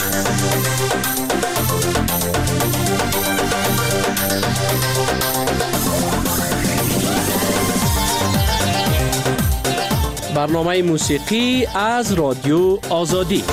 برنامه موسیقی از رادیو آزادی.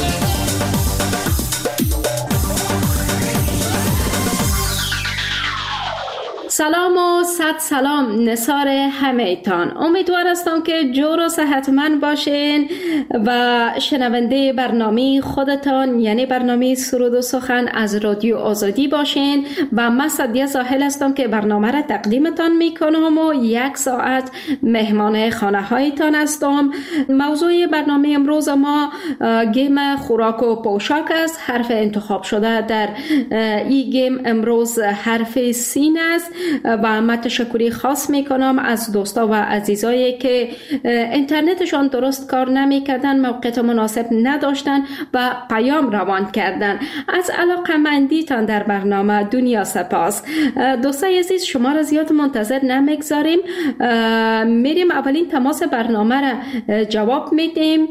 سلام و صد سلام نثار همه‌تان. امیدوار هستم که جور و صحتمند باشین و شنونده برنامه خودتان یعنی برنامه سرود و سخن از رادیو آزادی باشین و من سعدیه زاهل هستم که برنامه را تقدیمتان میکنم و 1 ساعت مهمان خانه هایتان هستم. موضوع برنامه امروز ما گیم خوراک و پوشاک است. حرف انتخاب شده در این گیم امروز حرف سین است و من تشکری خاص میکنم از دوستا و عزیزایی که اینترنتشان درست کار نمیکردن، موقعیت مناسب نداشتن و پیام روان کردن. از علاقه‌مندیتان در برنامه دنیا سپاس. دوستای عزیز، شما را زیاد منتظر نمیگذاریم، میریم اولین تماس برنامه را جواب میدیم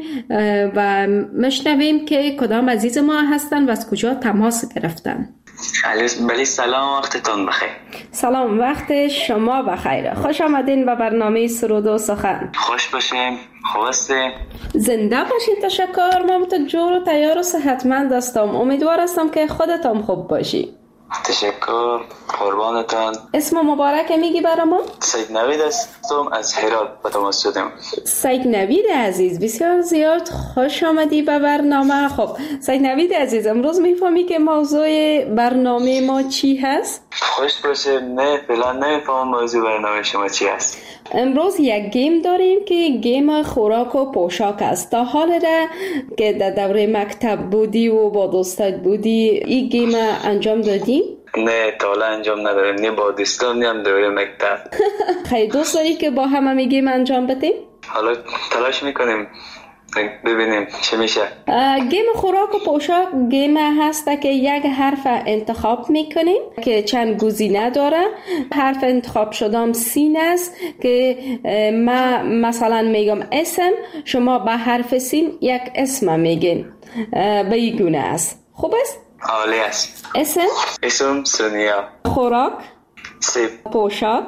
و مشنویم که کدام عزیز ما هستن و از کجا تماس گرفتن. بله، سلام، وقتتون بخیر. سلام، وقت شما بخیر. خوش آمدین به برنامه سرود و سخن. خوش باشیم. خوب هستیم؟ زنده باشین. تشکر. من تو جور و تیار و صحتمند هستم. امیدوار هستم که خودتان خوب باشی. تشکر، قربانتان. اسم مبارک میگی برای ما؟ سید نوید هستم، از هرات به تماس شدم. سید نوید عزیز، بسیار زیاد خوش آمدی به برنامه. خب سید نوید عزیز، امروز میفهمی که موضوع برنامه ما چی هست؟ خوش باشه. نه فعلا نمیفهمم موضوع برنامه شما چی هست. امروز یک گیم داریم که گیم خوراک و پوشاک است. تا حال را که در دوره مکتب بودی و با دوستات بودی این گیم انجام دادی؟ نه، تا حالا انجام نداریم، نه با دوستان نه هم دوره مکتب. خیلی دوست داری که با هم گیم انجام بدیم؟ حالا تلاش میکنیم ببینیم چه میشه. گیم خوراک و پوشاک گیم هست که یک حرف انتخاب میکنیم که چند گزینه داره. حرف انتخاب شدم سین است که من مثلا میگم اسم، شما به حرف سین یک اسم میگین. به این گونه است. خوب است؟ عالی است. اسم سونیا. خوراک سیب. پوشاک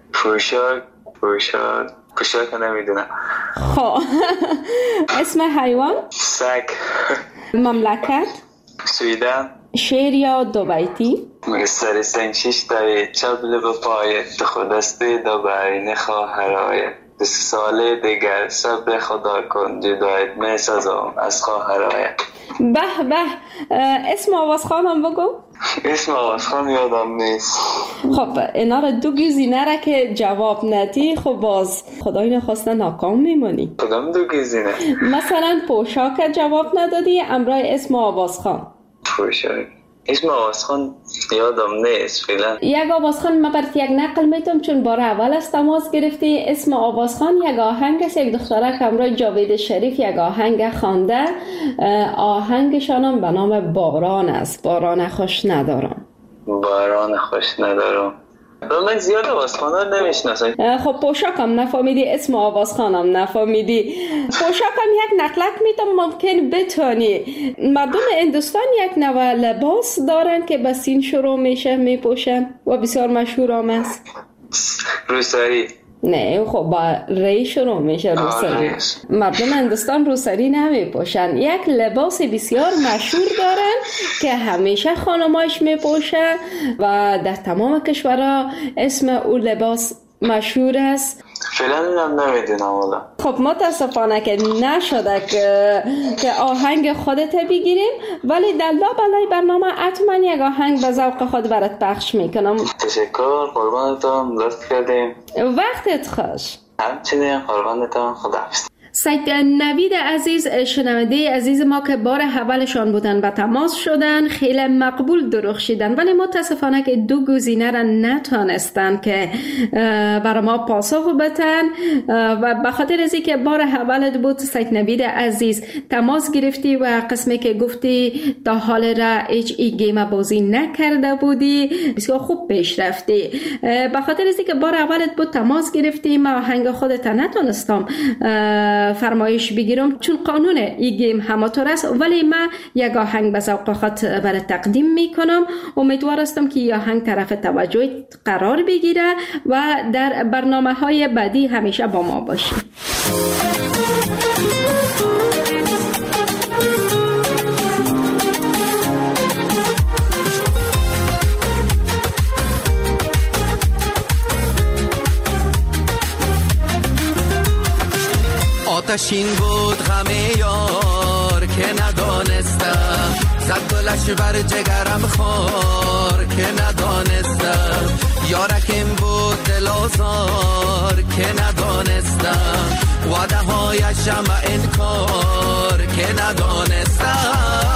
پوشاک نمیدونم. خب اسم حیوان سگ. مملکت سویدن. شعر یا دو بیتی؟ سر سنگ 6 تایی چبل به پایت خودسته دو برین خواهرای 2 ساله دیگر صبر خدا کن جدایت می سازم از خواهرای. به به، اسم آوازخانم بگو. اسم آوازخان یادم نیست. خب اینا را 2 گزینه را که جواب ندی خب باز خدای نخواسته ناکام میمونی. کدام 2 گزینه؟ مثلا پوشاک جواب ندادی، امرای اسم آوازخان. پوشاک اسم آوازخان یادم نیست فعلا. یک آوازخان من برات یک نقل میتونم چون بار اول از تماس گرفتی. اسم آوازخان یک آهنگ است. یک دختره که امرای جاوید شریف یک آهنگ خوانده. آهنگشانم به نام باران است. باران خوش ندارم. من زیاد آوازخانه نمیشناسم. خب پوشاکم نفهمیدی، اسم آوازخانم نفهمیدی. پوشاکم یک نقلک میتونم ممکن بتونی. مردم هندوستان یک نوع لباس دارن که به سین شروع میشه میپوشن و بسیار مشهور هم است. روسری. نه خب با ری شروع میشه روسری. مردم هندوستان روسری نمیپوشن. یک لباس بسیار مشهور دارن که همیشه خانمایش میپوشن و در تمام کشورها اسم اون لباس مشهور است. فعلا اینم نمیدونم والا. خب متاسفانه که نشده که آهنگ خودت بگیریم، ولی در لابلای برنامه حتما یک آهنگ به ذوق خود برات پخش میکنم. تشکر، قربانتون، لطف کردیم. وقتت خوش. همچنین قربانتون، خداحافظ. سید نوید عزیز، شنونده عزیز ما که بار اولشان بودن و تماس شدن، خیلی مقبول درخشیدن ولی متاسفانه که 2 گزینه را نتانستن که برای ما پاسخ بدن و به خاطر از اینکه بار اولت بود سید نوید عزیز تماس گرفتی و قسمی که گفتی تا حال را هیچ ای گیم بازی نکرده بودی بسیار خوب پیش رفتی. به خاطر از اینکه بار اولت بود تماس گرفتی، ما آهنگ خودت نتونستم فرمایش بگیرم، چون قانون این گیم همطور است، ولی من یک آهنگ به ذوق خود برای تقدیم میکنم. امیدوار هستم که این آهنگ طرف توجه قرار بگیره و در برنامه‌های بعدی همیشه با ما باشی. آتشین بود غم یار که ندانستم، زد گلش بر جگرم خار که ندانستم، یارکم بود دل آزار که ندانستم، وعده هایشم انکار که ندانستم.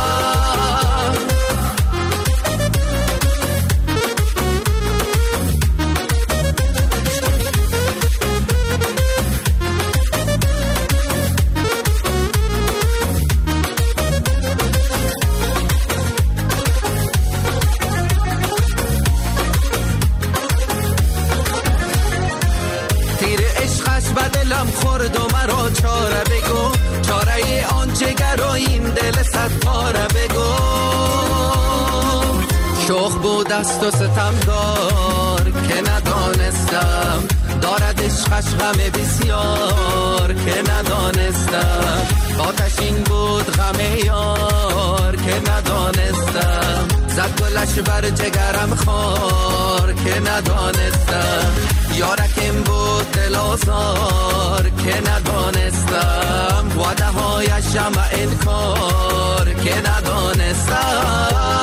دلم خورد و مرا چاره بگو، چاره آن جگر و این دل صد پاره بگو. شوخ بود است و ستمدار که ندانستم، دارد عشقش غم بسیار که ندانستم. آتشین بود غم یار که ندانستم، زد گلش بر جگرم خار که ندانستم، یارکم بود دل آزار که ندانستم، وعده هایشم انکار که ندانستم.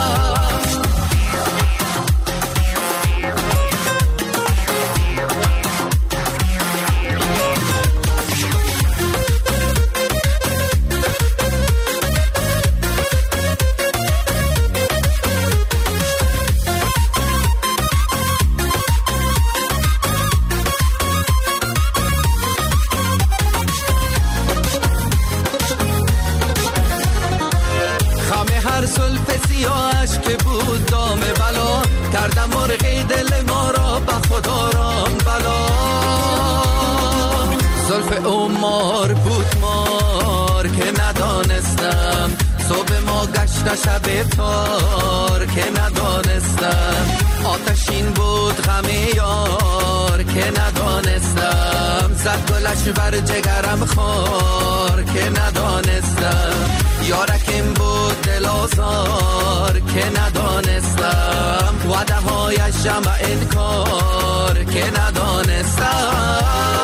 که بود دام بلا، کردم مرغی دل ما را به خدا رام بلا. زلف او مار بود مار که ندانستم، صبح ما گشت شب تار که ندانستم. آتشین بود غم یار که ندانستم، زد گلش بر جگرم خار که ندانستم، یارکم بود دل آزار که ندانستم، وعده هایشم انکار که ندانستم.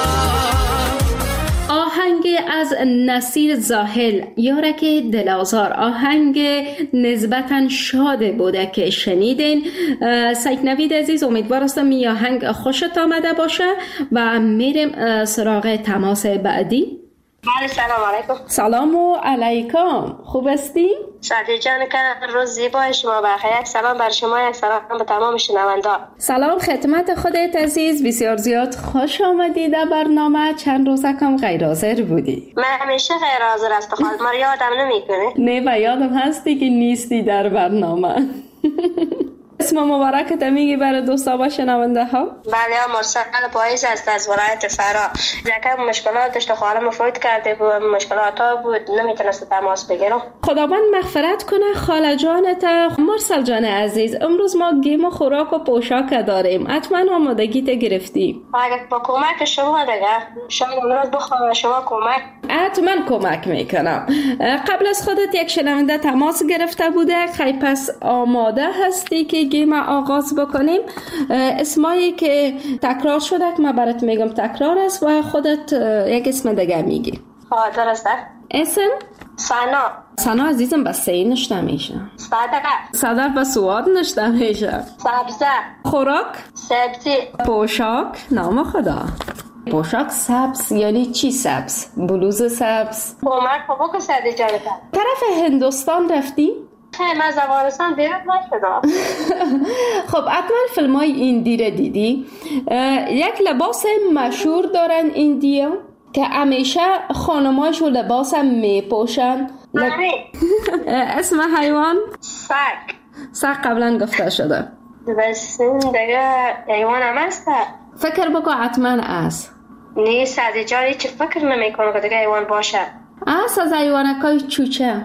آهنگ از نصیر زاهل، یارک دل آزار، آهنگ نسبتاً شاد بوده که شنیدین. سید نوید عزیز، امیدوار هستم این آهنگ خوشت آمده باشه و میریم سراغ تماس بعدی. بله، سلام علیکم. سلام علیکم، خوب هستی؟ سعدی جان که روز زیبای شما بخیر. یک سلام بر شما، یک سلام به تمام شنوندگان. سلام خدمت خودت عزیز، بسیار زیاد خوش آمدی در برنامه. چند روزه کم غیر حاضر بودی. من همیشه غیر حاضر هستم، خود ما یادم نمیکنه. نه و یادم هستی که نیستی در برنامه. اسم مبارکت میگی برای دوستا و شنونده ها؟ بله، مرسل پاییز است از ولایت فرا. یکم مشکلات داشت، خالم فوت کرده بود، مشکلات ها بود، نمیتونست تماس بگیرم. خداوند مغفرت کنه خاله جانت. مرسل جان عزیز، امروز ما گیم و خوراک و پوشاک داریم، حتما آمادگیت گرفتی؟ اگر با کمک شما دیگه، شاید امروز بخوام شما کمک. حتما کمک میکنم. قبل از خودت یک شنونده تماس گرفته بوده، خیلی پس آماده هستی که گیم آغاز بکنیم؟ اسمایی که تکرار شده که من برات میگم تکرار است و خودت یک اسم دیگه میگی. درسته. اسم؟ سنا عزیزم، بس سعی نشته میشه. صدق به سواد نشته میشه. سبزه. خوراک؟ سبزی. پوشاک؟ نام خدا. پوشاک سبز یعنی چی سبز؟ بلوز سبز؟ کمک بابا سعدی جان. طرف هندوستان رفتی؟ خیلی من زبانستان دیرت نشدم. خب حتما فیلم های ایندی را دیدی. یک لباس مشهور دارن ایندیا که همیشه خانماشو لباس هم میپوشن. اسم حیوان؟ سگ قبلا گفته شده. بس دیگه حیوان هم هست. فکر بکن حتما است. نه سعدی جان هیچ فکر نمیکنه که دیگه حیوان باشه. از حیوانکای چوچه.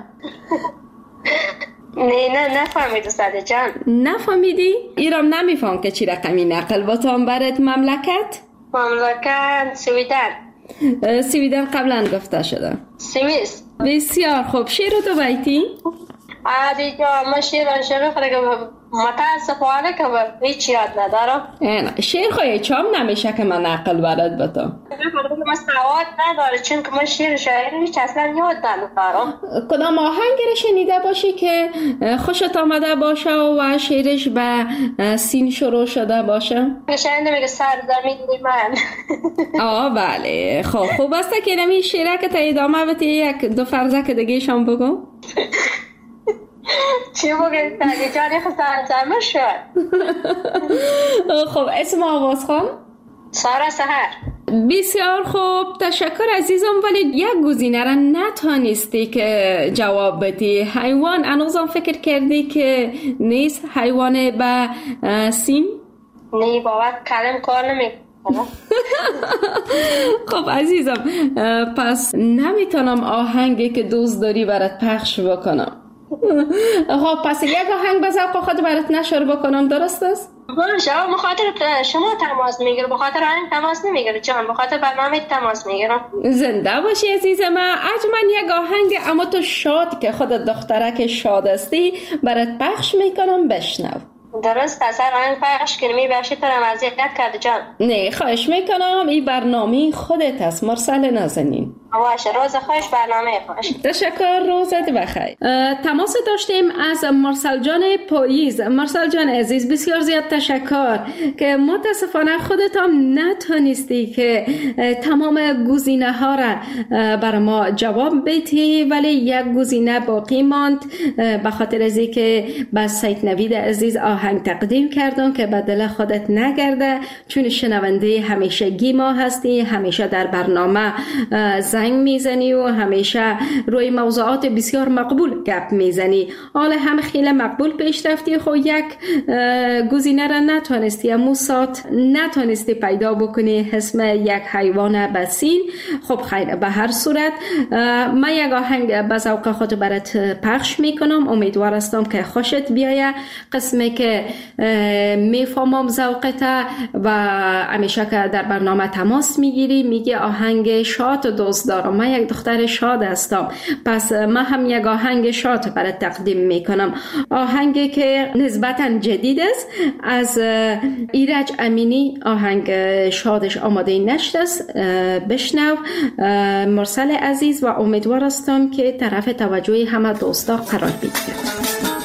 نه نفهمیدی سعدی جان. نفهمیدی؟ ایرام نمیفهم که چی رقمی نقل باتان برد مملکت؟ مملکت سویدن قبلا گفته شده. سوئیس. بسیار خوب. شعر تو بیتی؟ عادی جان من شعر خودم متاسفانه که هیچ یاد ندارم. شعر خواهی چام نمیشه که من نقل برد بتا. من سواد نداره چون که من شعر شاعری هیچ اصلا یاد ندارم. کدام آهنگ رو شنیده باشی که خوشت آمده باشه و شعرش به سین شروع شده باشه؟ شاید میگه سرزمین من. بله. خب خوب است که نمی شعره که تا ادامه بتی یک دو فرزه که دیگه شام بگو. چی بگه سعدی جانی سرزمین شد. خب اسم آواز خان؟ سارا سحر. بسیار خوب تشکر عزیزم، ولی یک گزینه را نتانستی که جواب بدی. حیوان هنوزم فکر کردی که نیست حیوان به سین؟ نه بابا کلم کار نمیکنه. خب عزیزم پس نمیتونم آهنگی که دوست داری برات پخش بکنم. خب پس یک آهنگ به ذوق خود برات نشر بکنم، درست است؟ باشه بخاطر شما تماس میگیره، بخاطر آهنگ تماس نمیگیره جان، بخاطر برنامه تماس میگیرم. زنده باشی عزیز من. من یک آهنگ اما تو شاد که خودت دخترک شاد استی برات پخش میکنم، بشنو. درست اصلا آهنگ پخش کنی بخشی ترم اذیت کرده جان. نه خواهش میکنم، این برنامه خودت است، مرسل نازنین. باشه روز خوش، برنامه خوش. تشکر، روزت بخیر. تماس داشتیم از مرسل جان پاییز. مرسل جان عزیز بسیار زیاد تشکر که متاسفانه خودت هم نتونستی که تمام گزینه ها را بر ما جواب بدی، ولی یک گزینه باقی ماند به خاطر از اینکه با سید نوید عزیز آهنگ تقدیم کردم که به دل خودت نگرده، چون شنونده همیشگی ما هستی، همیشه در برنامه زنگ میزنی و همیشه روی موضوعات بسیار مقبول گپ میزنی. حالا هم خیلی مقبول پیش رفتی، خب یک گزینه را نتونستی، امو ساعت نتونستی پیدا بکنی اسم یک حیوان بسین. خب خیر، به هر صورت من یک آهنگ به ذوق خود برات پخش میکنم، امیدوار هستم که خوشت بیایه. قسمی که میفهمم ذوقت و همیشه که در برنامه تماس میگیری میگی آهنگ شاد دوست دارم، من یک دختر شاد هستم، پس من هم یک آهنگ شاد برای تقدیم میکنم. آهنگی که نسبتا جدید است، از ایرج امینی آهنگ شادش آماده نشد است. بشنو مرسل عزیز و امیدوار هستم که طرف توجه همه دوستا قرار بگیره.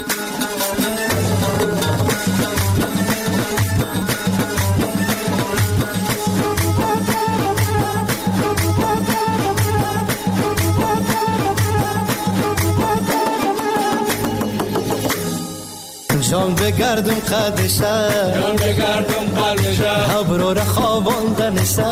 جان بگردم قدشه، جان بگردم قدشه، ابرو را خواباندنشه،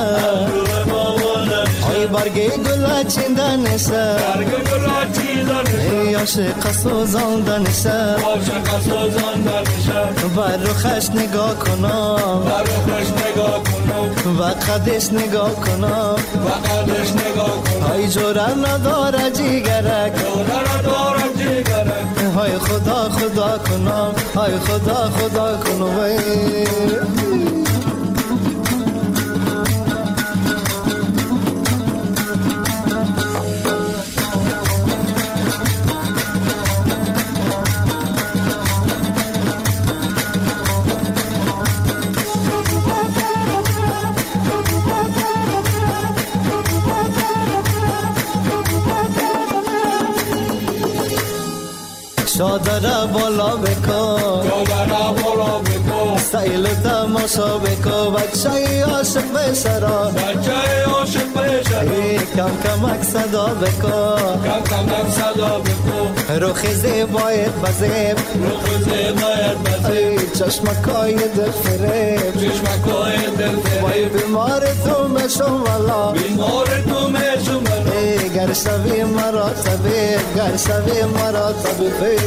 ای برگی گل چیندنشه، برگ گل چیندنشه، عاشق سوزاندنشه، عاشق سوزاندنشه، بر روخش نگاه کنم، بر روخش نگاه کنم، و قدش نگاه کنم، و قدش نگاه کنم، ای جوره نداره جیگرک، جوره نداره جیگرک، های خدا خدا کنم، های خدا خدا کنم. شادره بالا بکن، شادره بالا بکن، سیل تماشا بکن، بچه عاشق بشرا، بچه عاشق بشرا، کم کمک صدا بکن، کم کمک صدا بکن، روخ زیبایت بزیب، روخ زیبایت بزیب، چشمکای دل فریب، چشمکای دل فریب، بیمار تو مشم والا، بیمار تو مشم والا، گر شوی مرا طبیب، گر شوی مرا طبیب.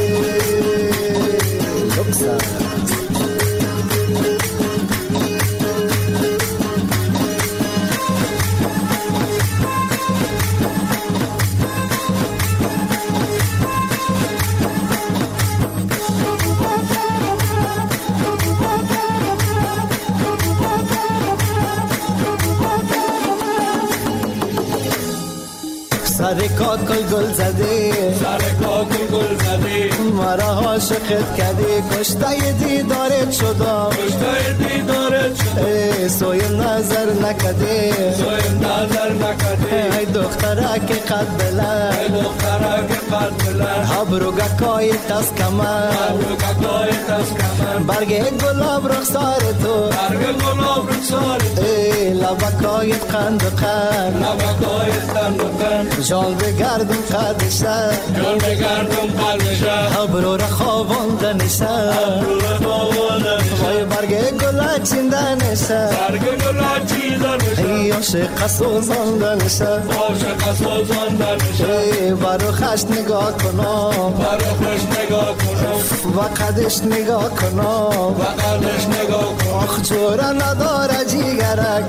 سر کاکل گل زدی مرا عاشقت کردی کشته دیدارت شدم سوی نظر نکدی ای دختره که قد بلند ابروگا کای تاس کمر برگ گلاب رخسار تو لبکایت قند و قند جان بگردم قدشه ابرو را خواباندنشه وای برگ گلا چیندنشه ای عاشق سوزاندنشه برو خشت نگاه کنم و قدش نگاه کنم آخ جوره نداره جیگرک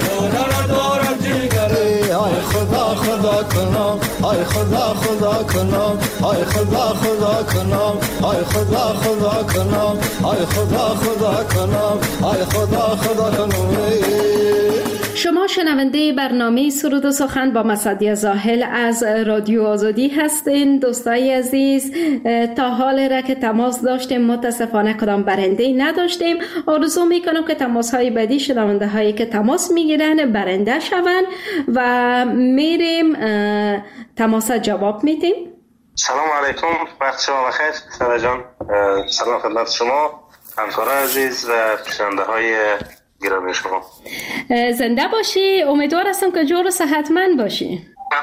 آی خدا خدا کنم آی خدا خدا کنم آی خدا خدا کنم آی خدا خدا کنم آی خدا خدا کنم آی خدا خدا کنم. شما شنونده برنامه سرود و سخن با مسعدی زاهل از رادیو آزادی هستین. دوستای عزیز، تا حال را که تماس داشتیم متاسفانه کدام برنده نداشتیم. آرزو میکنم که تماس های بعدی شنونده هایی که تماس میگیرن برنده شون و میریم تماس جواب میدیم. سلام علیکم، وقت شما بخیر سارا جان. سلام خدمت شما همکاران عزیز و شنونده های گرامی شما. زنده باشی، امیدوار هستم که جور و صحتمند باشی.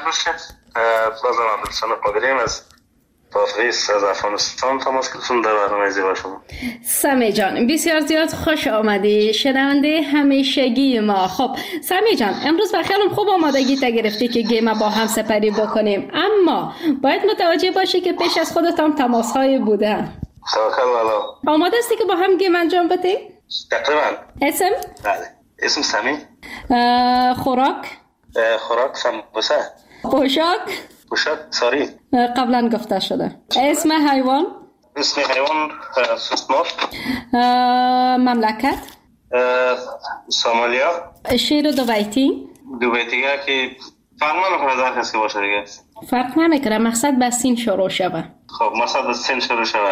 بازم عبدالحسن قادریم از پاریس از افغانستان تماس گرفتم در برنامه زیبا شما. سمی جان بسیار زیاد خوش آمدی، شنونده همیشگی ما. خب سمی جان، امروز با خیالم خوب آمادگی تا گرفتی که گیم با هم سپری بکنیم، اما باید متوجه باشی که پیش از خودت هم تماس های بوده. توکل والا. آماده هستی که با هم گیم انجام بدیم؟ تقریبا. اسم؟ بله. اسم سمی. خوراک؟ خوراک سمبوسه. پوشاک ساری. قبلا گفته شده. اسم حیوان؟ اسم حیوان سوسمار. مملکت؟ سومالیا. شعر دو بیتی که فرق نمیکنه در کسی باشه دیگه. فرق نمیکنه، مقصد به سین شروع شوه. خب مقصد به سین شروع شوه.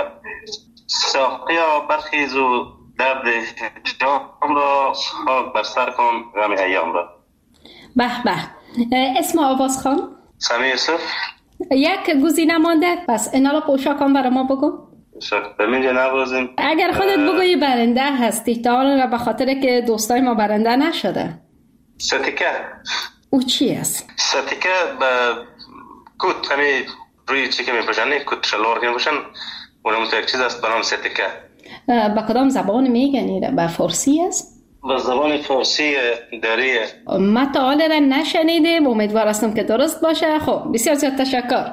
ساقیا برخیز و درد جام را خاک بر سر کن غم ایام را. به به. اسم آوازخوان؟ سمی یوسف. یک گزینه مانده، پس اینا را پوشاکان برای ما بگو. بمینجا نوازیم. اگر خودت بگویی برنده هستی، تا حالا به خاطر که دوستای ما برنده نشده. ستیکه. او چی است؟ ستیکه به کت، همین روی چی که میپوشن، کت شلوار که میپوشن، اونم تو یک چیز است به نام ستیکه. به کدام زبان میگنی؟ به فارسی است؟ به زبان فارسی دریه. ما تا حالا را نشنیدیم، امیدوار هستم که درست باشه. خب بسیار زیاد تشکر.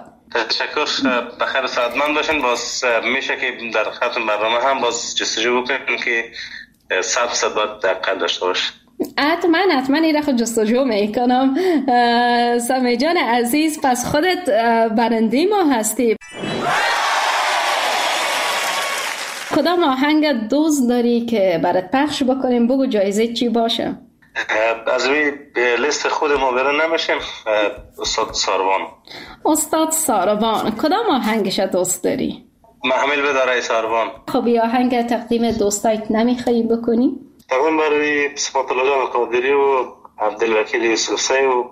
بخیر سعادتمند باشین. باز میشه که در ختم برنامه هم باز جستجو بکنیم که 100% باید دقت داشته باشه. حتما این خود جستجو میکنم. سمی جان عزیز، پس خودت برنده ما هستی. کدام آهنگ دوست داری که برات پخش بکنیم؟ بگو جایزه چی باشه. از روی لیست خود ما برن نمیشیم. استاد ساروان. کدام آهنگش دوست داری؟ محمل بداره ساروان. خب این آهنگ تقدیم دوستایت نمیخوایی بکنی؟ تقدیم برای صفات الله جان قادری و عبدالوکیل یوسفزی و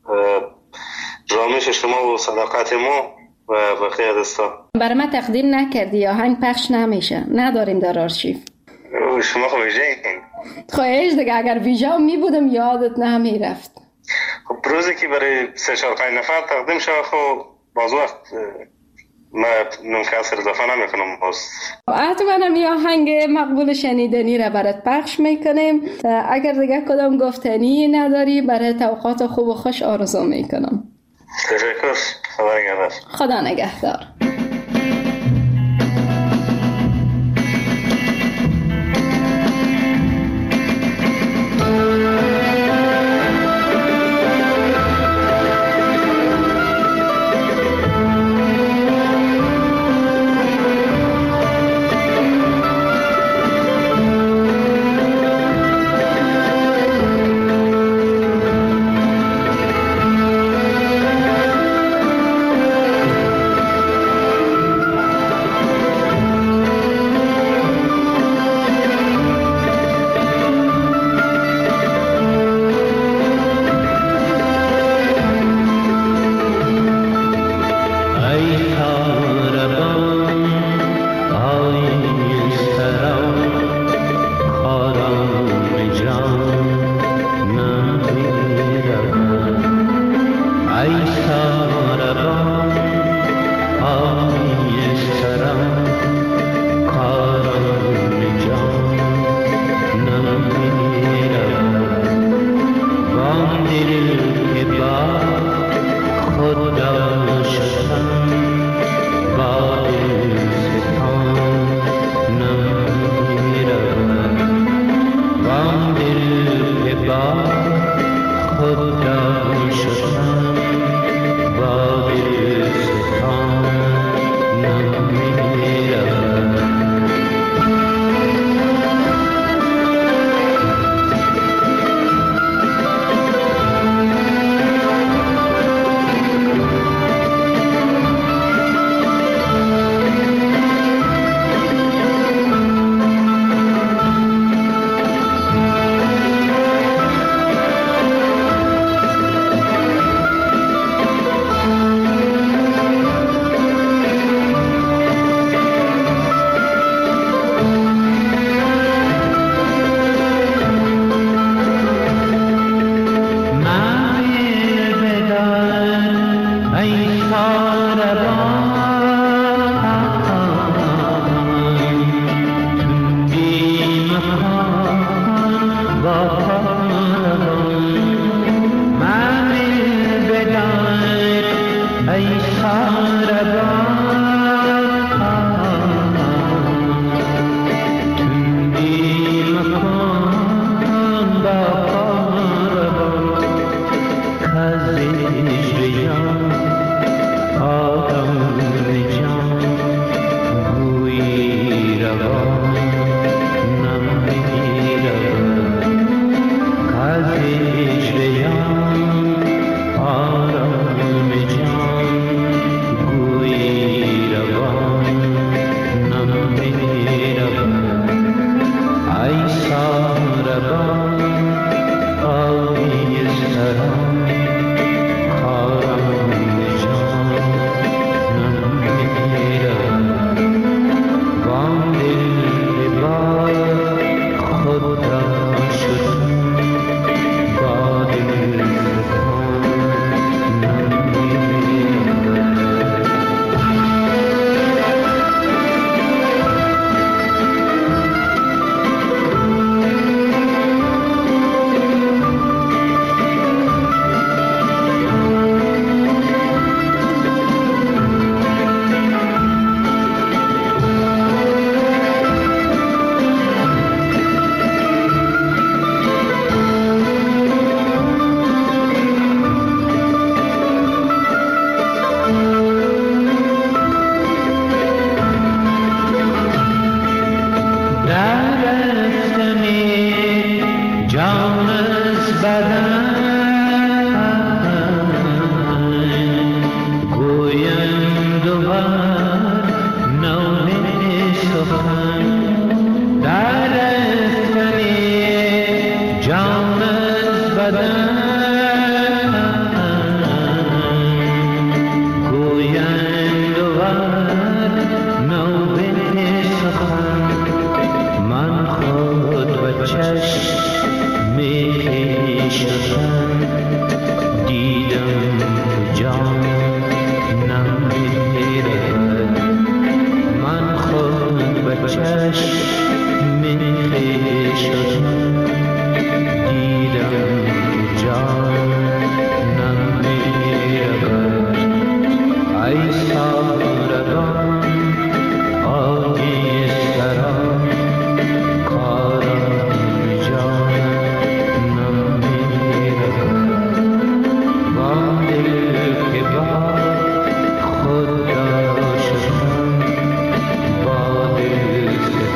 رامش شما و صداقت ما و بقیه دوستا. برای ما تقدیم نکردی، آهنگ پخش نمیشه، نداریم در آرشیو. شما خب ویژه این خواهش دیگه، اگر ویژه می بودم یادت نمیرفت. خب روزی که برای 3-4-5 نفر تقدیم شد، خب باز وقت ما نمکسر اضافه نمیکنم. باز حتما یه آهنگ مقبول شنیدنی را برات پخش میکنیم. اگر دیگه کدام گفتنی نداری، برای اوقات خوب و خوش آرزو میکنم. تشکر. خدا نگهدار. سخن در رفتن جان از بدن گویند وقت نوبه سخن من خود به چشم خویشتن دیدم جان چشم خویشتن دیدم جانم می‌رود ای سارگان آگی سران کارم جانم می‌رود با دل که با خود داشتم با دل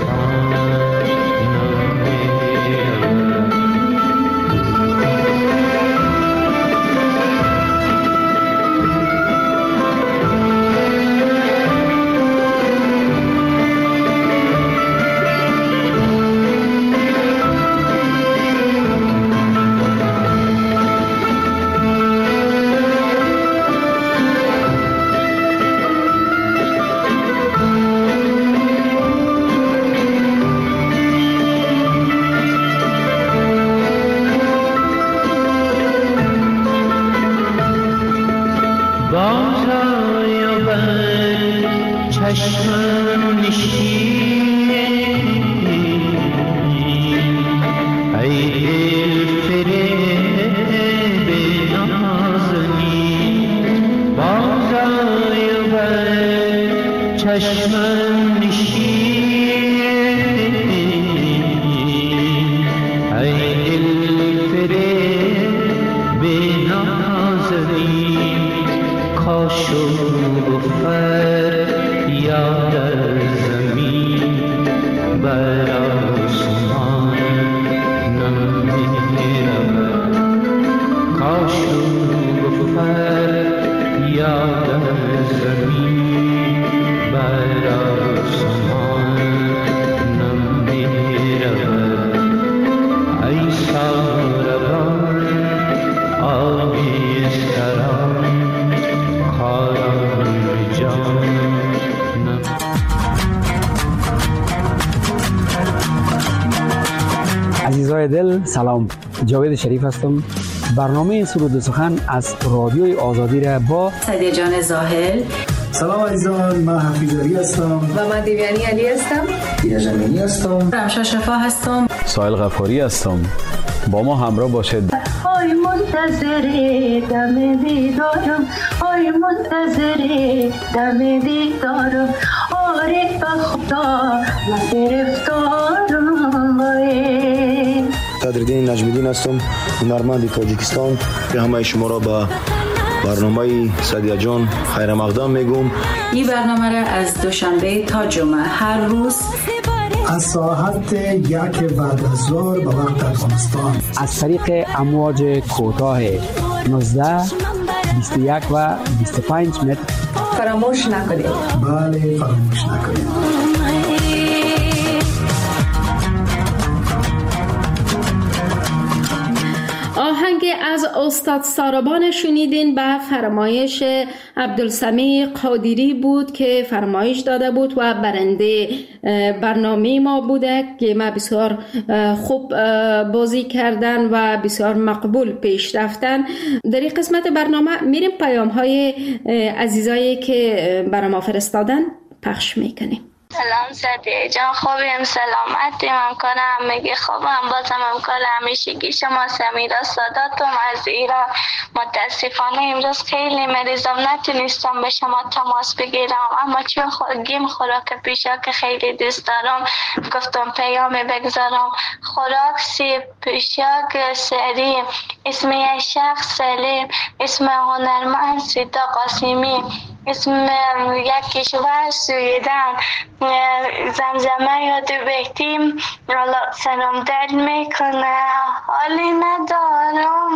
چشمم نشین ای دل فریب نازنین بازای بر چشمم نشین ای دل فریب نازنین کاشو بفر یاد زمین بر آسمان نمی‌رود کاشو بفر یاد زمین بر آسمان نمی‌رود ای ساربان آبی سران کارم جان عزیزای دل سلام، جاوید شریف هستم. برنامه سرود سخن از رادیوی آزادی را با سعدیه جان زاهل. سلام عزیزان، من حفیظ علی هستم و من دیویانی علی هستم. دینا جمینی هستم. رمشا شفا هستم. سایل غفاری هستم. با ما همراه باشید. آی منتظر دم دیدارم، آی منتظر دم دیدارم، عارف خدا من گرفتارم. صدرالدین نجمیدین هستم، هنرمند تاجیکستان. به همه شما را به برنامه سعدیه جان خیر مقدم میگم. این برنامه را از دوشنبه تا جمعه هر روز از ساعت 1 بعد از ظهر به وقت افغانستان از طریق امواج کوتاه 19 21 و 25 متر فراموش نکنید. بله، فراموش نکنید. آهنگ از استاد ساربان شنیدین به فرمایش عبدالسمیع قادری بود که فرمایش داده بود و برنده برنامه ما بوده که ما بسیار خوب بازی کردن و بسیار مقبول پیش رفتن. در این قسمت برنامه میریم پیام های عزیزایی که برای ما فرستادن پخش میکنیم. سلام سعدیه جان، خوبیم؟ سلامتیم؟ همکار همگی خوبم؟ بازم همکار همیشگی شما سمیرا ساداتم از ایران. متاسفانه امروز خیلی مریضم، نتونستم به شما تماس بگیرم، اما چون گیم خوراک پیشا که خیلی دوست دارم گفتم پیام بگذارم. خوراک سیب پیشاک سری، اسم یک شخص سلیم، اسم هنرمند سیتا قاسمی، اسم یک کشور سویدن، زمزمه یاد بهتیم سلام دل میکنه، حالی ندارم.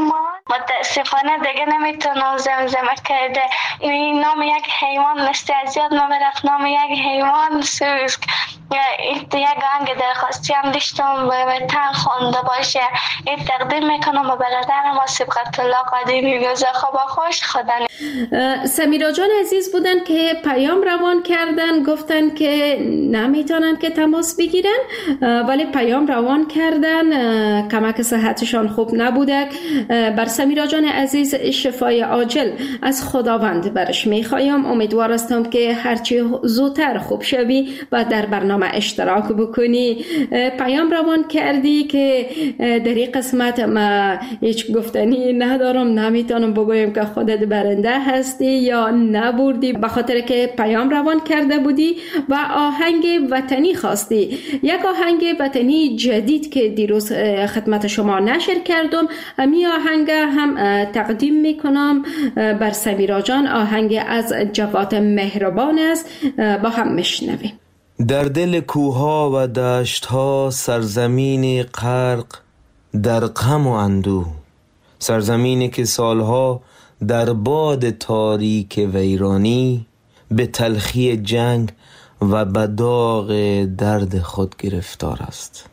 متاسفانه دیگه نمیتونم زمزمه کرده. این نام یک حیوان مثل از یاد ما برفت. نام یک حیوان سوسک. یک آهنگ درخواستی هم داشتم به تن خونده باشه. این تقدیم میکنم به برادرم و سبقت الله قدیمی بیوزه خواب خوش خدا. سمیرا جان عزیز بودن که پیام روان کردن، گفتن که نمیتونن که تماس بگیرن ولی پیام روان کردن، کمک صحتشان خوب نبوده. بر سمیرا جان عزیز شفای عاجل از خداوند برش میخوایم. امیدوار هستم که هرچی زودتر خوب شوی و در برنامه اشتراک بکنی. پیام روان کردی که در این قسمت ما هیچ گفتنی ندارم، نمیتونم بگویم که خودت برنده هستی یا نبردی، به خاطر که پیام روان کرده بودی و آهنگ وطنی خواستی. یک آهنگ وطنی جدید که دیروز خدمت شما نشر کردم، همی آهنگ هم تقدیم میکنم بر سمیرا جان. آهنگ از جواد مهربان است، با هم میشنویم. در دل کوها و دشتها سرزمین غرق در غم و اندوه، سرزمینی که سالها در باد تاریک ویرانی به تلخی جنگ و به داغ درد خود گرفتار است.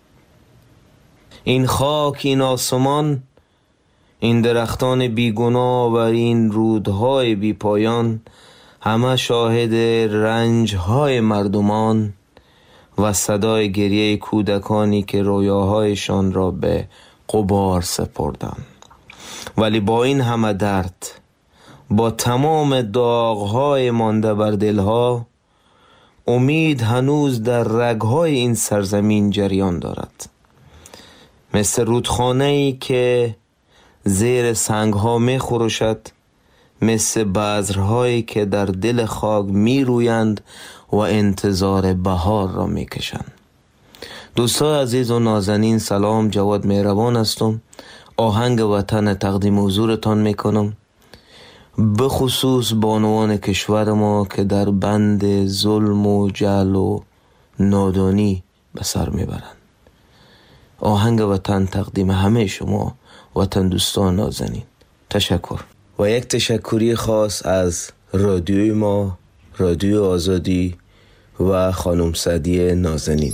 این خاک، این آسمان، این درختان بیگناه و این رودهای بی پایان همه شاهد رنجهای مردمان و صدای گریه کودکانی که رویاهایشان را به غبار سپردند. ولی با این همه درد، با تمام داغهای مانده بر دلها، امید هنوز در رگهای این سرزمین جریان دارد. مثل رودخانه‌ای که زیر سنگها می خروشد، مثل بذرهایی که در دل خاک می رویند و انتظار بهار را می کشند. دوستان عزیز و نازنین، سلام، جواد مهربان هستم. آهنگ وطن تقدیم حضورتان می کنم، به خصوص بانوان کشور ما که در بند ظلم و جهل و نادانی به سر می برند. آهنگ وطن تقدیم همه شما وطن دوستان نازنین. تشکر. و یک تشکری خاص از رادیوی ما، رادیو آزادی و خانم سعدیه نازنین.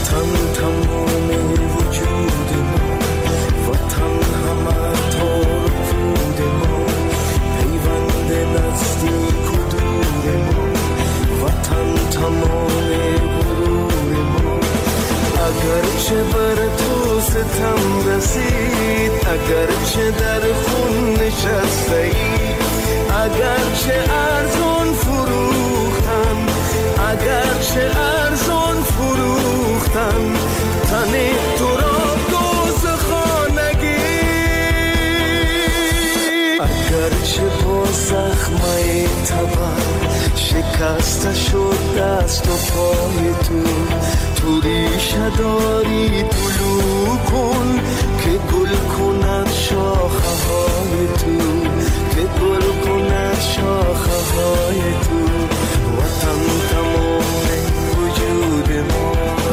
وطن تمام وجود ما، وطن همه تار پود ما، پیوند نزدیک و دور ما، وطن تمام غرور ما. اگرچه بر تو ستم رسید، اگرچه در خون نشسته ای، اگرچه ارزان فروختن، اگرچه ارزان فروختن تن تو را دوزخانگی، اگرچه با زخمه تبر شکسته شد دست و پای تو ریشه داری طلوع کن که گل کند شاخه های تو، که گل کند شاخه های تو. وطن تمام وجود ما.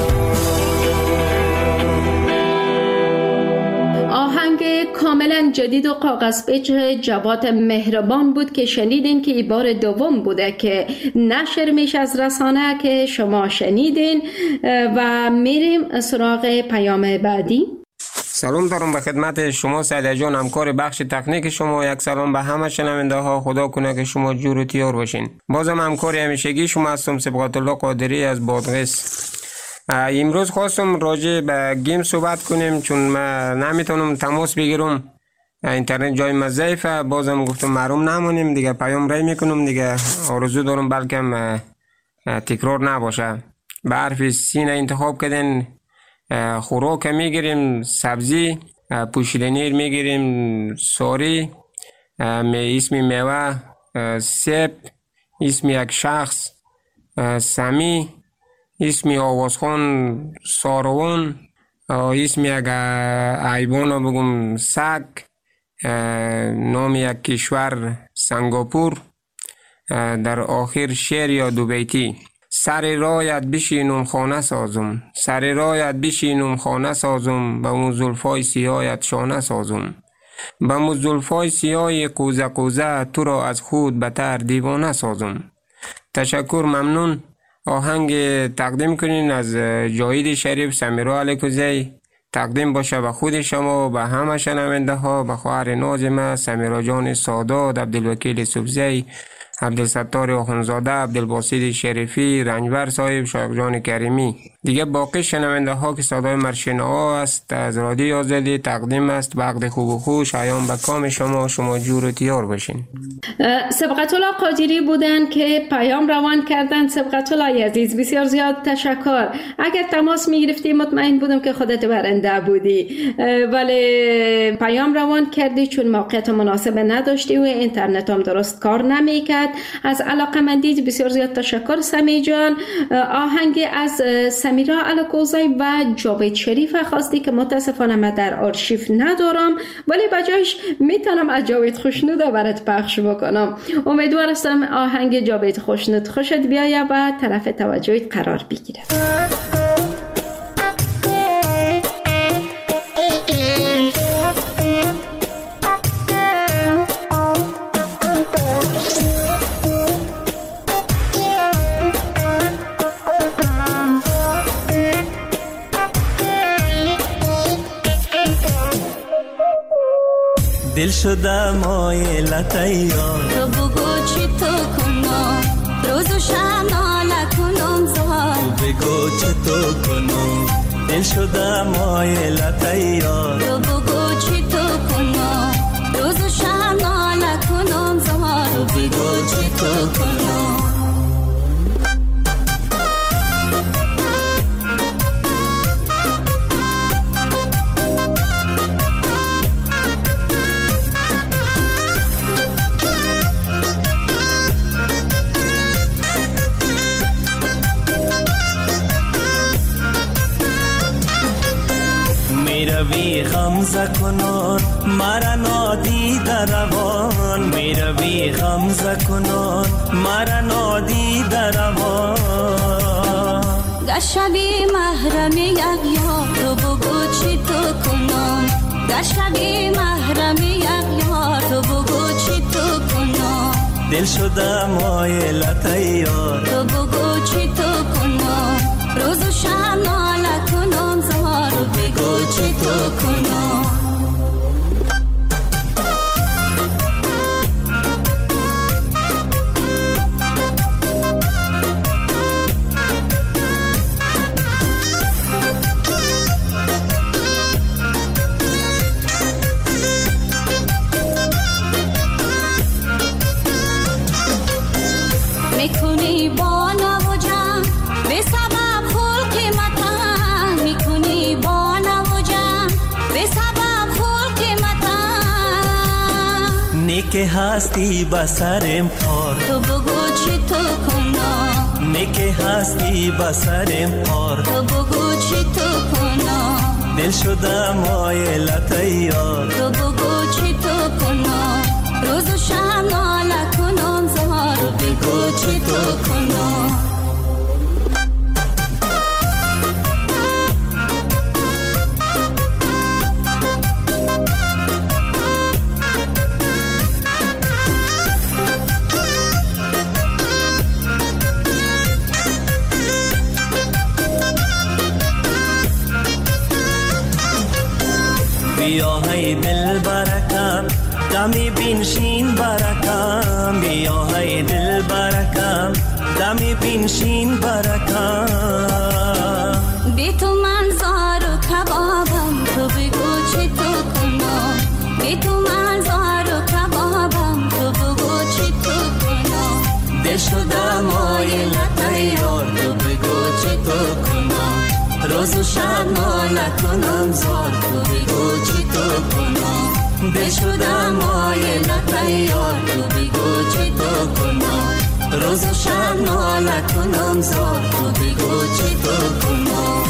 آهنگ کاملا جدید و کاغذ پیچ جواد مهربان بود که شنیدین که این بار دوم بوده که نشر میشه از رسانه که شما شنیدین و میریم سراغ پیام بعدی. سلام دارم به خدمت شما سعید جان، همکار بخش تکنیک شما. یک سلام به همه شنونده ها، خدا کنه که شما جور و تیار باشین. بازم همکار همیشگی شما هستم، سبقت الله قادری از بادغیس. امروز خواستم راجع به گیم صحبت کنیم چون من نمیتونم تماس بگیرم، اینترنت جای ما ضعیفه. بازم گفتم محروم نمونیم دیگه، پیام رای میکنم دیگه. آرزو دارم بلکه تکرار نباشه. به حرف سین انتخاب کردن، خوراک میگیریم، سبزی، پوشیدنی میگیریم، ساری، اسم میوه، سیب، اسم یک شخص، سمی، اسم آوازخان ساروان، اسم یک حیوان بگم سگ، نام یک کشور سنگاپور، در آخر شعر یا دو بیتی. سر رایت بشینم خانه سازم، سر رایت بشینم خانه سازم، به اون زلفای سیاهت شانه سازم، به اون زلفای سیاه قوزه قوزه تو را از خود بتر دیوانه سازم. تشکر، ممنون. آهنگ تقدیم کنین از جاوید شریف سمیرا علیکوزی، تقدیم باشه به خود شما، به همه شنونده ها، به خواهر نازمه سمیرا جان سادات، عبدالوکیل سبزی، عبدالستار آخونزاده، عبدالباسط شریفی، رنجبر صاحب، شایق جان کریمی. دیگه باقی شنونده ها که صدای مرشنه ها است از رادیوی آزادی تقدیم است. وقت خوب و خوش ایام به کام شما جور و تیار باشین. سبقت الله قادری بودن که پیام روان کردن. سبقت الله عزیز بسیار زیاد تشکر. اگر تماس میگرفتی مطمئن بودم که خودت برنده بودی، ولی پیام روان کردی چون موقعیت مناسب نداشتی و اینترنت هم درست کار نمیکرد. از علاقمندیت بسیار زیاد تشکر سمی جان. آهنگ از سمیرا علیکوزی و جاوید شریف خواستی که متاسفانه من در آرشیو ندارم، ولی بجایش میتونم از جاوید خوشنود برات پخش بکنم. امیدوار هستم آهنگ جاوید خوشنود خوشت بیاید و طرف توجهت قرار بگیره. دل شده مایلت یار، تو بگو چی تو کنم، روز و شب ناله کنم زار، تو بگو چی تو کنم، دل شده مایلت یار، تو بگو چی تو کنم، روز و شب ناله کنم زار، تو بگو چی تو کنم. میروی غمزه کنان مرا نادیده روان، میروی غمزه کنان مرا نادیده روان. در شبی محرم یک یار، تو بگو چی تو کنم، در شبی محرم یک یار، تو بگو چی تو کنم، دل شده مایلت یار، تو بگو چی تو کنم، روز و شب ناله نیکه هستی بسرم پار تو بگو چی تو کنم نیکه هستی بسرم پار تو بگو چی تو کنم دل شده مایلت یار تو بگو چی تو کنم روز و شب ناله کنم زار تو بگو چی تو کنم بیا های دل برکم دمی بینشین برکم بیا های دل برکم دمی بینشین برکم بی تو من زار و کبابم تو بگو چی تو کنم بی تو من زار و کبابم تو بگو چی تو کنم دل شده مایلت یار تو بگو چی تو کنم روز و شب ناله کنم زار تو بگو چی تو کنم دل شده مایلت یار تو بگو چی تو کنم روز و شب ناله کنم زار تو بگو چی تو کنم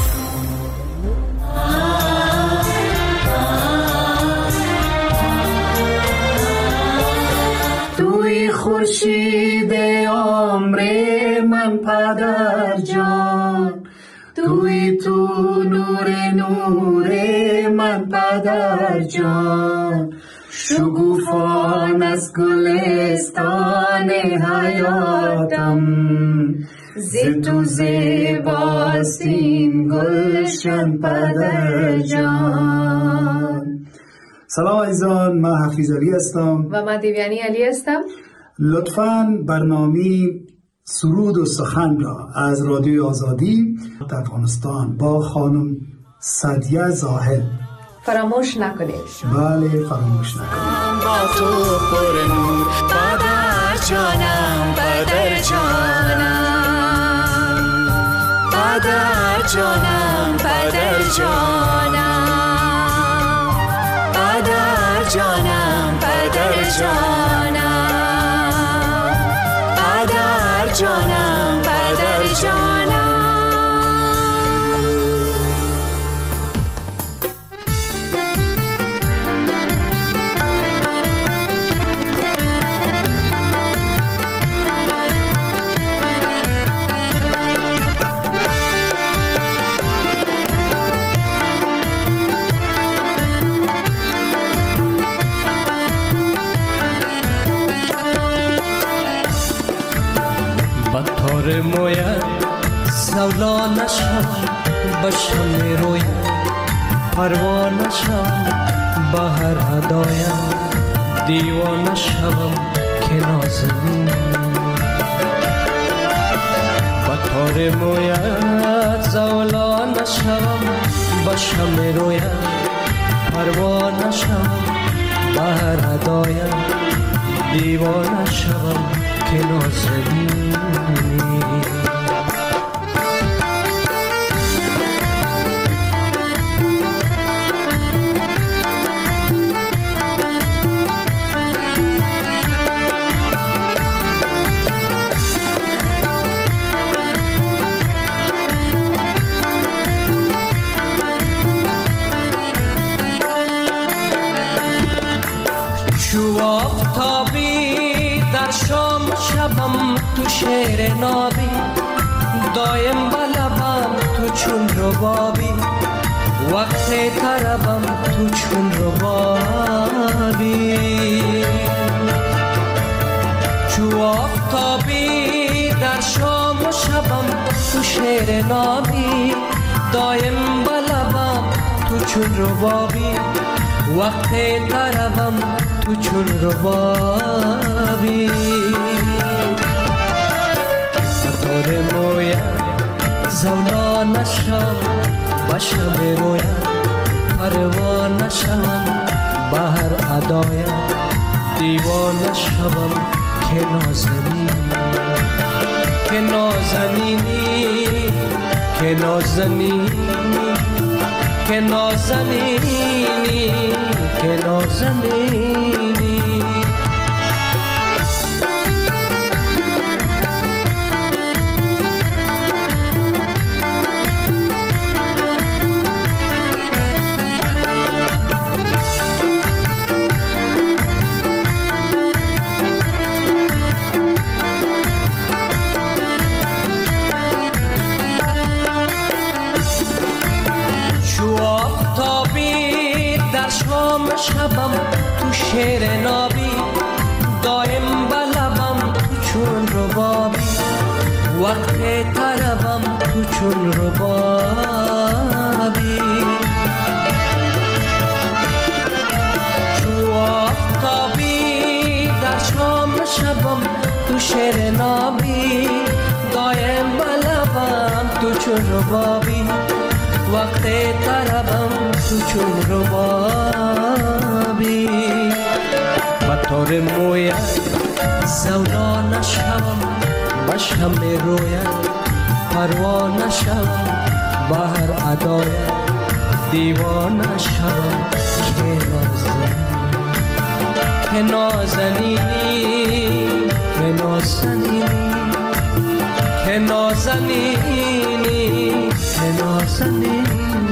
توی خورشید عمر من پدر جان توی تو نور من پدر جان شگوفان از گلستان حیاتم ز تو زیباست این گلشن پدر جان. سلام عزیزان، من حفیظ علی هستم و من دیویانی علی هستم. لطفاً برنامه سرود و سخن را از رادیوی آزادی در افغانستان با خانم سعدیه زاهد فراموش نکنید. بله فراموش نکنید. با تو پر نور پدر جانم پدر جانم پدر جانم پدر جانم پدر جانم پدر جانم پدر جانم پدر جانم. بطار مویت زولا نشم بشم رویت پروا نشم بهر هدایم دیوانه شوم که نازنین بطار مویت زولا نشم بشم رویت پروا نشم بهر هدایم دیوانه شوم که نازنین چو آفتابی در شام شبم تو شعر نابی دایم بلبم تو چون ربابی وقت طربم تو چون ربابی چو آفتابی در شام و شبم تو شعر نابی دایم بلبم تو چون ربابی وقت طربم تو چون ربابی بطور مویت زولا نشم بشم رویت پروا نشم بهر ادایم دیوانه شوم که نازنینی که نازنینی که نازنینی که نازنینی که نازنینی شبم تو شعر نابی، دایم بلبم تو چون ربابی، وقت طربم تو چون ربابی. چو آفتابی در شام شبم تو شعر نابی، دایم بلبم تو چون ربابی، وقت طربم تو چون ربابی. بطور مویت زولا نشوم، بشم رویت پروا نشوم، بهر ادایت دیوانه شوم. که نازنینی که نازنینی که نازنینی که نازنینی.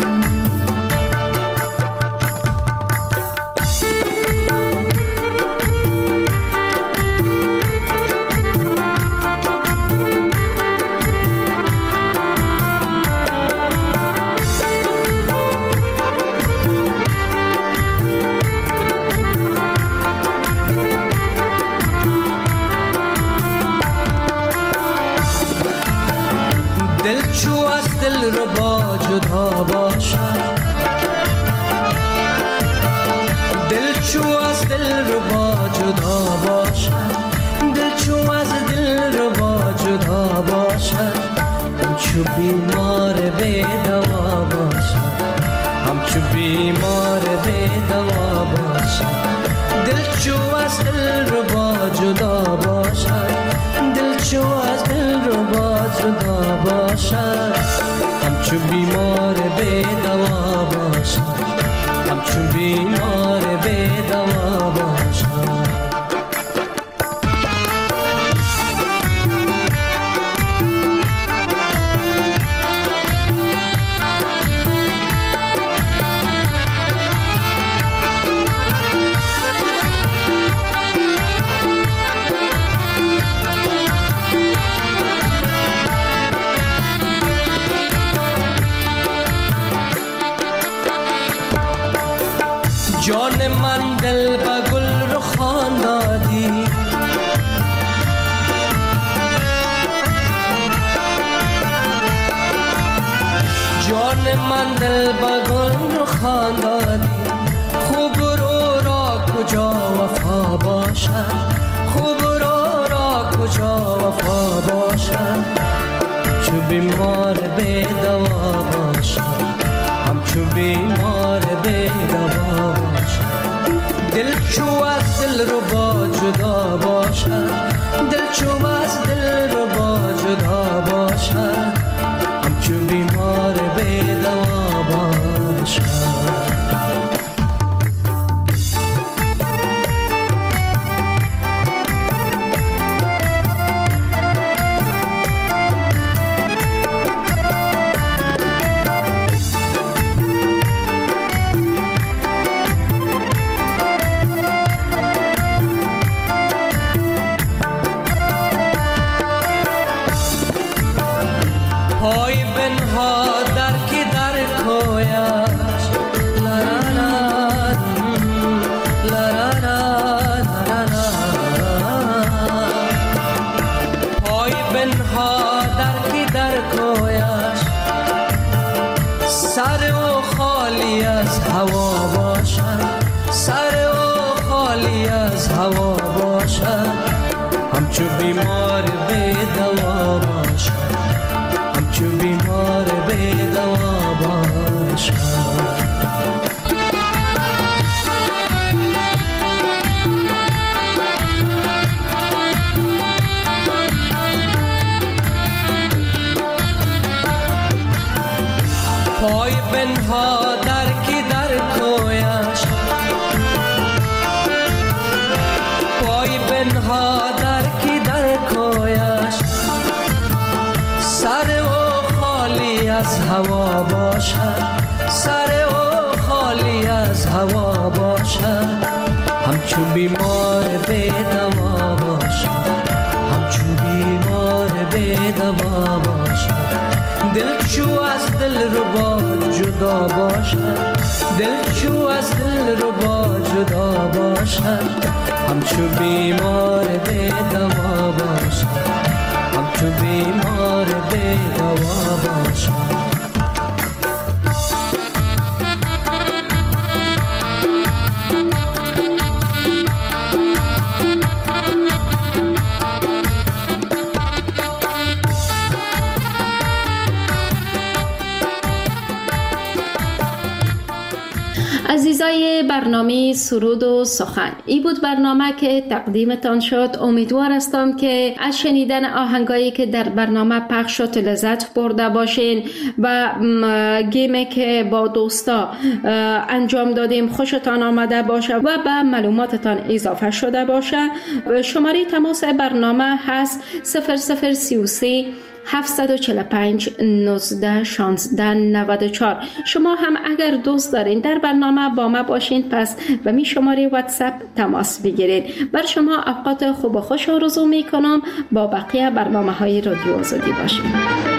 دل چو از دل ربا جدا باشد، دل چو از دل ربا جدا باشد، دل چو از دل ربا جدا باشد، همچو بیمار بی دوا باشد، همچو بیمار بی دوا باشد. دل چو از دل ربا جدا باشد، دل چو از دل ربا جدا باشد، همچو بیمار بی دوا باشد، همچو بیمار بی دوا باشد. جان من دل با گل رو خواندادی، جان من دل با گل رو خواندادی. خوب رو را کجا وفا باشد، خوب رو را کجا وفا باشد، چو بیمار بی دوا باشد، همچو بیمار بی دوا باشد. دل چو از دل ربا جدا باشد، دل چو از دل ربا جدا باشد، همچو بیمار بی دوا باشد. پای بنها در کی در کویش، لا لا لا لا لا لا. پای بنها در کی در کویش، سر او خالی از هوا باشد، سر او خالی از هوا باشد، همچو بیمار بی دوا باشد، همچو بیمار بی دوا باشد. پای بنها در کی در کویش، پای بنها در کی در کویش، سر او خالی از هوا باشد، سر او خالی از هوا باشد، همچو بیمار بی دوا باشد، همچو بیمار بی دوا باشد. دل چو از از دل ربا جدا باشد، دل چو از دل ربا جدا باشد، همچو بیمار بی دوا باشد، همچو بیمار بی دوا باشد. عزیزای برنامه سرود و سخن، این بود برنامه که تقدیمتان شد. امیدوار هستم که از شنیدن آهنگایی که در برنامه پخش شد لذت برده باشین و گیمی که با دوستا انجام دادیم خوشتان آمده باشه و به معلوماتتان اضافه شده باشه. شماره تماس برنامه هست 0033 745 19 16 94. شما هم اگر دوست دارین در برنامه با ما باشین، پس به می شماره واتساپ تماس بگیرید. بر شما اوقات خوب و خوش آرزو می کنم. با بقیه برنامه های رادیو آزادی باشین.